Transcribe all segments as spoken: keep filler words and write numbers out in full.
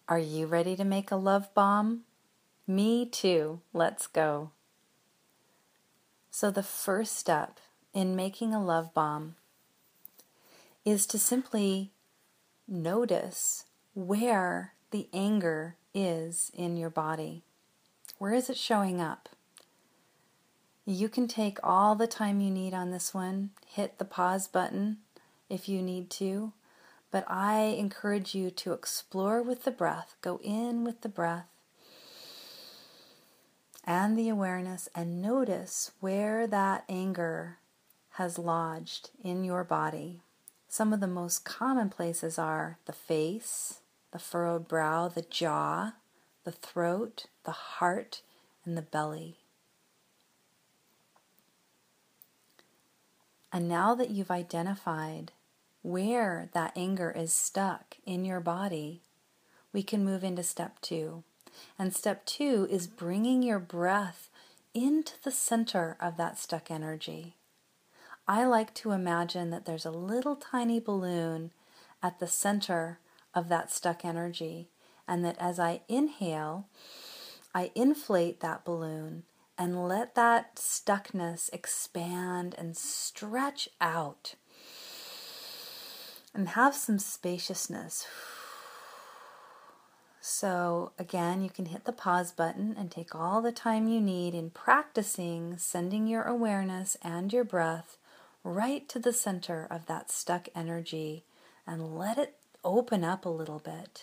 Are you ready to make a love bomb? Me too. Let's go. So the first step in making a love bomb is to simply notice where the anger is in your body. Where is it showing up? You can take all the time you need on this one. Hit the pause button if you need to. But I encourage you to explore with the breath. Go in with the breath and the awareness and notice where that anger has lodged in your body. Some of the most common places are the face, the furrowed brow, the jaw, the throat, the heart, and the belly. And now that you've identified where that anger is stuck in your body, we can move into step two. And step two is bringing your breath into the center of that stuck energy. I like to imagine that there's a little tiny balloon at the center of that stuck energy, and that as I inhale, I inflate that balloon and let that stuckness expand and stretch out and have some spaciousness. So again, you can hit the pause button and take all the time you need in practicing sending your awareness and your breath right to the center of that stuck energy and let it open up a little bit.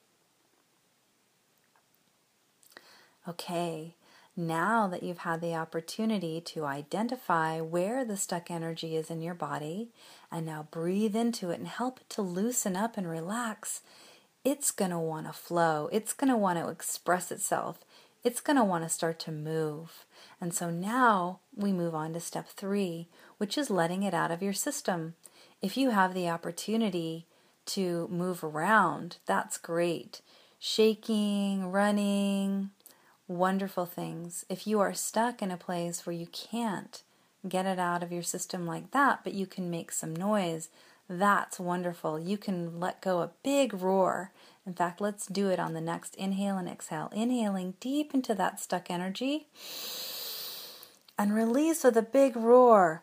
Okay, now that you've had the opportunity to identify where the stuck energy is in your body, and now breathe into it and help it to loosen up and relax, it's going to want to flow. It's going to want to express itself. It's going to want to start to move. And so now we move on to step three, which is letting it out of your system. If you have the opportunity to move around, that's great. Shaking, running, wonderful things. If you are stuck in a place where you can't get it out of your system like that, but you can make some noise, that's wonderful. You can let go a big roar. In fact, let's do it on the next inhale and exhale. Inhaling deep into that stuck energy and release with a big roar.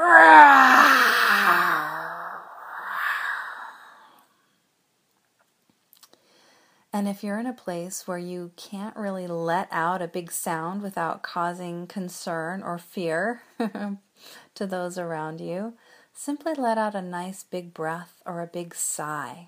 And if you're in a place where you can't really let out a big sound without causing concern or fear to those around you, simply let out a nice big breath or a big sigh.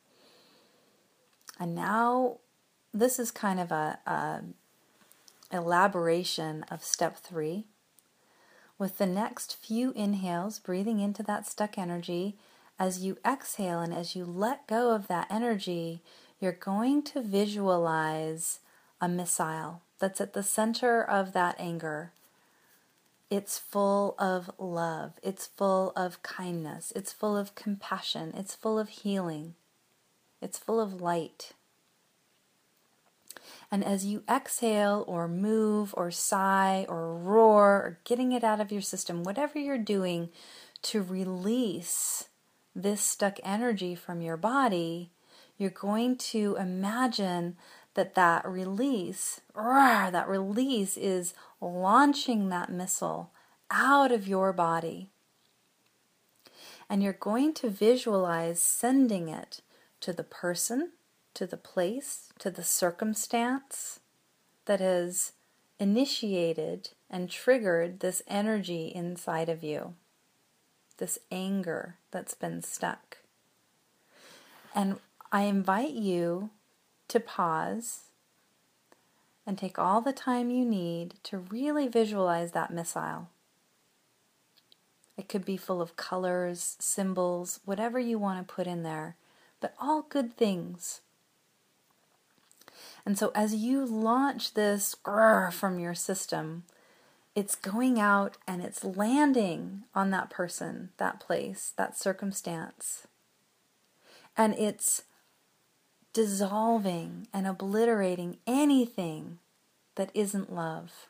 And now this is kind of a, a elaboration of step three. With the next few inhales, breathing into that stuck energy, as you exhale and as you let go of that energy, you're going to visualize a missile that's at the center of that anger. It's full of love. It's full of kindness. It's full of compassion. It's full of healing. It's full of light. And as you exhale or move or sigh or roar or getting it out of your system, whatever you're doing to release this stuck energy from your body, you're going to imagine that that release, roar, that release is launching that missile out of your body. And you're going to visualize sending it to the person, to the place, to the circumstance that has initiated and triggered this energy inside of you, this anger that's been stuck. And I invite you to pause and take all the time you need to really visualize that missile. It could be full of colors, symbols, whatever you want to put in there, but all good things. And so as you launch this grrr from your system, it's going out and it's landing on that person, that place, that circumstance. And it's dissolving and obliterating anything that isn't love.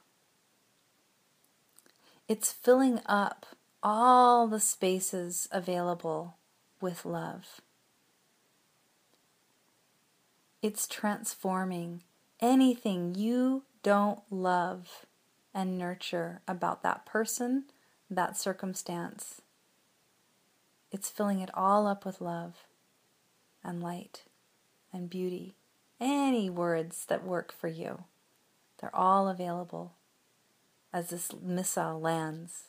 It's filling up all the spaces available with love. It's transforming anything you don't love and nurture about that person, that circumstance. It's filling it all up with love and light and beauty. Any words that work for you, they're all available as this missile lands.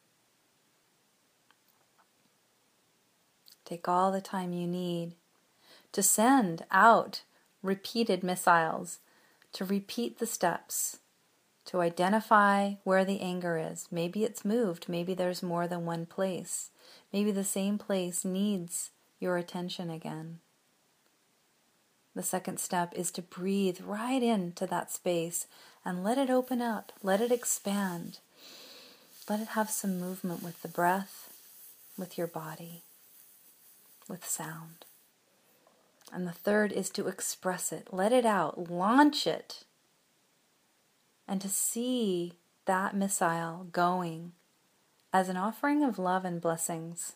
Take all the time you need to send out repeated missiles, to repeat the steps, to identify where the anger is. Maybe it's moved. Maybe there's more than one place. Maybe the same place needs your attention again. The second step is to breathe right into that space and let it open up. Let it expand. Let it have some movement with the breath, with your body, with sound. And the third is to express it. Let it out. Launch it. And to see that missile going as an offering of love and blessings.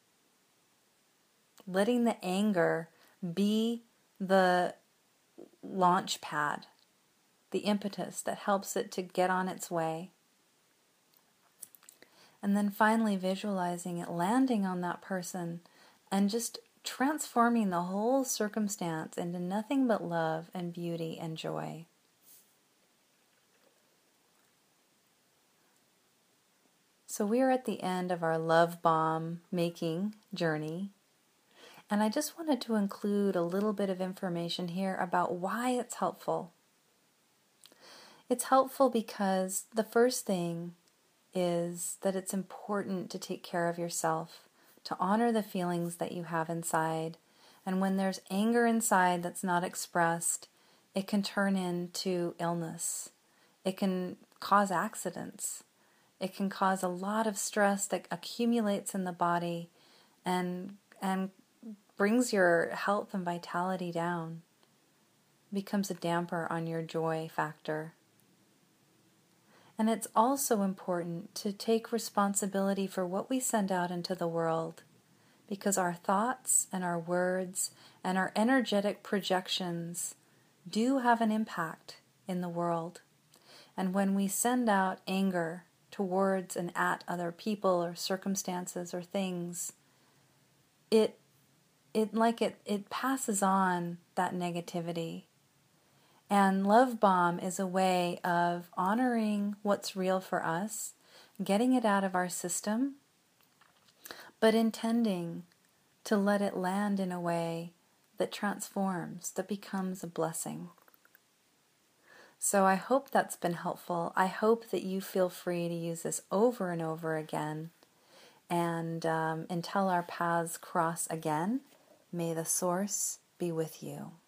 Letting the anger be the launch pad, the impetus that helps it to get on its way. And then finally visualizing it landing on that person and just transforming the whole circumstance into nothing but love and beauty and joy. So we are at the end of our love bomb making journey. And I just wanted to include a little bit of information here about why it's helpful. It's helpful because the first thing is that it's important to take care of yourself, to honor the feelings that you have inside. And when there's anger inside that's not expressed, it can turn into illness. It can cause accidents. It can cause a lot of stress that accumulates in the body and and brings your health and vitality down. It becomes a damper on your joy factor. And it's also important to take responsibility for what we send out into the world, because our thoughts and our words and our energetic projections do have an impact in the world. And when we send out anger towards and at other people or circumstances or things, it it like it it passes on that negativity. And Love Bomb is a way of honoring what's real for us, getting it out of our system, but intending to let it land in a way that transforms, that becomes a blessing. So I hope that's been helpful. I hope that you feel free to use this over and over again. And um, until our paths cross again, may the Source be with you.